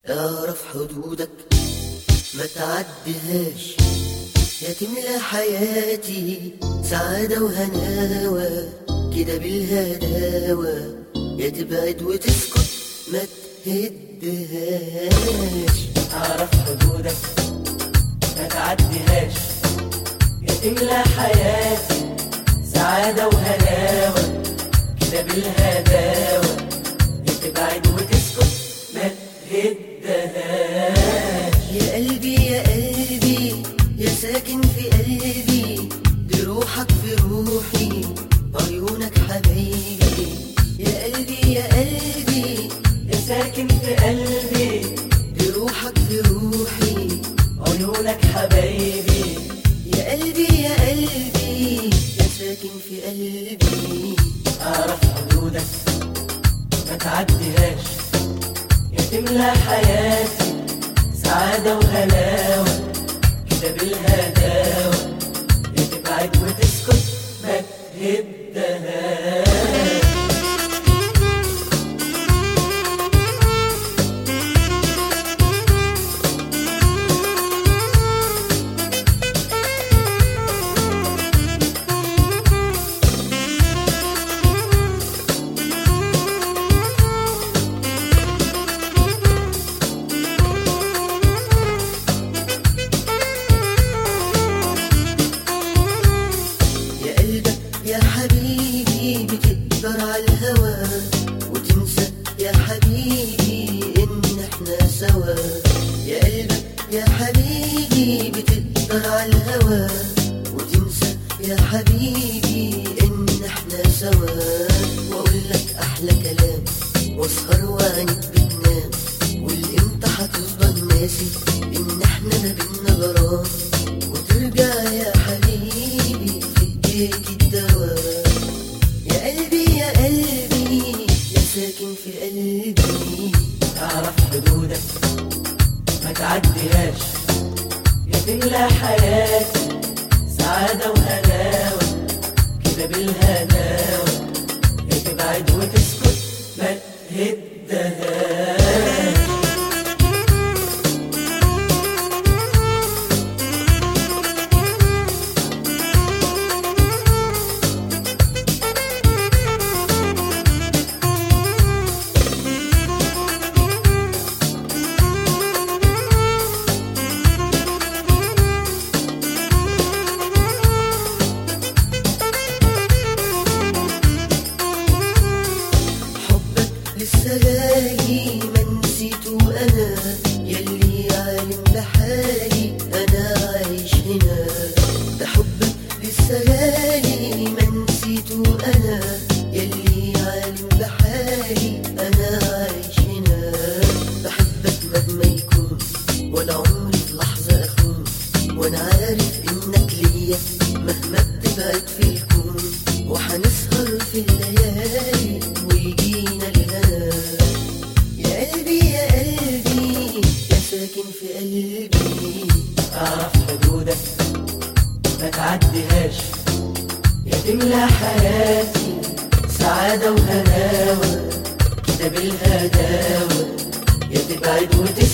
اعرف حدودك ما تعديهاش، يا تملى حياتي سعادة وهناوة كده بالهداوة، يا تبعد وتسكت ما تهدهاش. اعرف حدودك ما تعديهاش، يا تملى حياتي سعادة وهناوة كده بالهداوة، يا تبعد وتسكت ما تهدهاش. يا قلبي يا قلبي يا ساكن في قلبي، دي روحك في روحي عيونك حبايبي. يا قلبي يا قلبي يا ساكن في قلبي، دي روحك في روحي عيونك حبايبي. يا قلبي يا قلبي يا ساكن في قلبي. اعرف حدودك ما تعديهاش، يا تملى حياتي سعادة وهلاوة كده بالهداوة، يا تبعد وتسكت ما تهدهاش. يا حبيبي بتقدر على الهوى وتنسى يا حبيبي ان احنا سوا. يا قلبك يا حبيبي بتقدر على الهوى وتنسى يا حبيبي ان احنا سوا. واقول لك احلى كلام واسهر وعينك بتنام، واللي انت هتفضل ناسي ان احنا ما بينا غرام، وترجع يا حبيبي في ايديك الدواء. يا قلبي يا قلبي يا ساكن في قلبي. اعرف حدودك ما تعديهاش، يا تملى حياتي سعادة وهناوة كده بالهداوة، يا تبعد وتسكت ما تهدهاش. لسه غالي ما نسيته انا، يلي عالم بحالي انا عايش هنا. ده حبك لسه غالي ما نسيته انا، يلي عالم بحالي انا عايش هنا. بحبك مهما يكون ولا عمري في لحظة اخون، وانا عارف انك ليا مهما بتبعد في الكون. وحنسهر في الليالي ويجينا الهنا. يا قلبي يا قلبي يا ساكن في قلبي. اعرف حدودك ما تعديهاش، يا تملى حياتي سعادة وهناوة كده بالهداوة، يا تبعد وتسكت